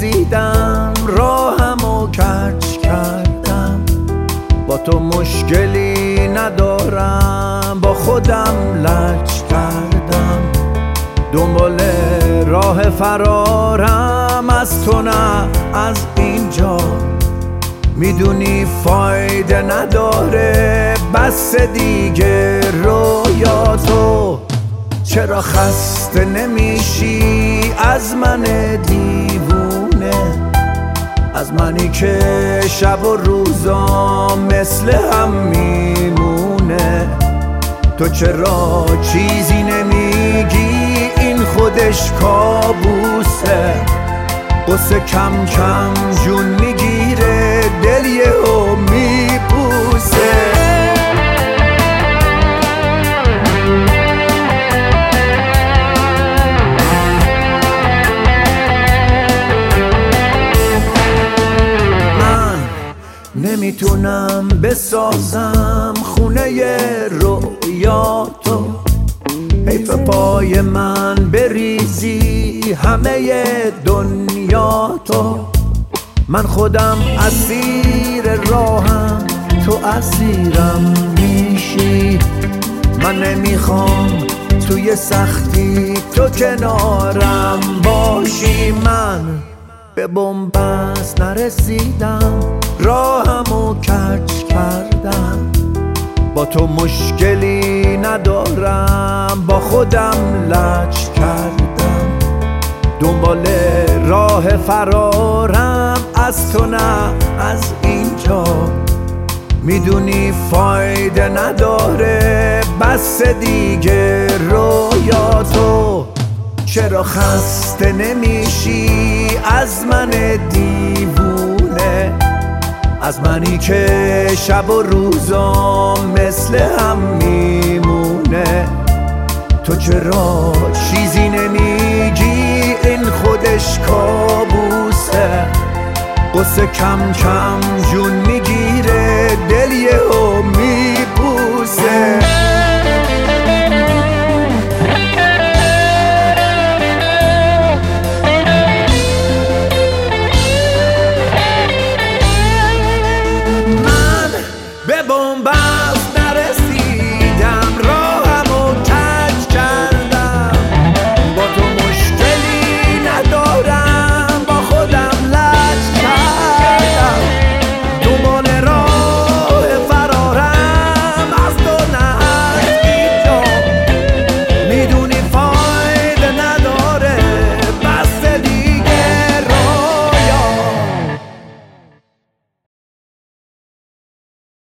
رسیدم، راهمو کج کردم. با تو مشکلی ندارم، با خودم لج کردم. دنبال راه فرارم از تو، نه از اینجا. میدونی فایده نداره، بس دیگه رویاتو. چرا خسته نمیشی از من دیوونه؟ از منی که شب و روزا مثل هم میمونه. تو چرا چیزی نمیگی؟ این خودش کابوسه. قصه کم کم جون میگیره، دل یهو میبوسه. نمیتونم بسازم خونه رویاتو. حیف پای من بریزی همه دنیاتو. من خودم اسیر راهم، تو اسیرم میشی. من نمیخوام توی سختی تو کنارم باشی. من به بن‌بست نرسیدم، راهمو کج کردم. با تو مشکلی ندارم، با خودم لج کردم. دنبال راه فرارم از تو، نه از اینجا. میدونی فایده نداره، بس دیگه رویاتو. چرا خسته نمیشی از من دیوونه؟ از منی که شب و روزا مثل هم میمونه. تو چرا چیزی نمیگی؟ این خودش کابوسه. قصه کم کم جون میگیره، دل یهو میبوسه. به بن‌بست